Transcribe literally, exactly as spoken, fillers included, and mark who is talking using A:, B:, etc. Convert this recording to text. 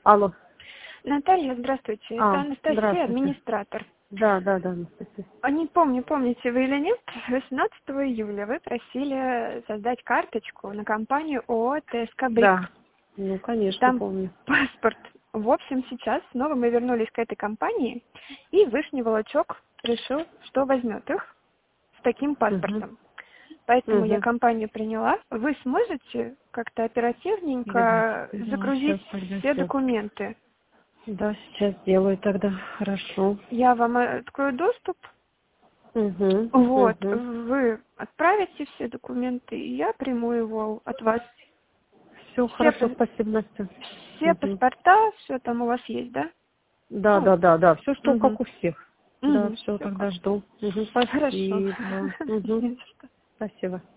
A: Алло.
B: Наталья, здравствуйте. Это
A: А,
B: Анастасия,
A: здравствуйте.
B: администратор.
A: Да, да, да, Анастасия.
B: А Не помню, помните вы или нет, восемнадцатого июля вы просили создать карточку на компанию ООО ТСК «Брик».
A: Да, ну, конечно,
B: Там
A: помню.
B: паспорт. В общем, сейчас снова мы вернулись к этой компании, и Вышний Волочок решил, что возьмет их с таким паспортом. Поэтому я
A: Угу.
B: компанию приняла. Вы сможете как-то оперативненько
A: Да,
B: загрузить
A: сейчас тогда
B: все
A: всё.
B: документы?
A: Да, сейчас сделаю тогда. Хорошо.
B: Я вам открою доступ.
A: Угу.
B: Вот,
A: Угу.
B: вы отправите все документы, и я приму его от вас.
A: Все
B: Все,
A: хорошо,
B: пас-
A: спасибо, Настя.
B: все
A: Угу.
B: паспорта, все там у вас есть, да?
A: Да,
B: Ну,
A: да, да, да. Все, что
B: угу.
A: как у всех. Да,
B: Угу,
A: все,
B: все
A: тогда
B: как.
A: жду. Угу.
B: Хорошо.
A: Спасибо. Угу.
B: Не за что.
A: Спасибо.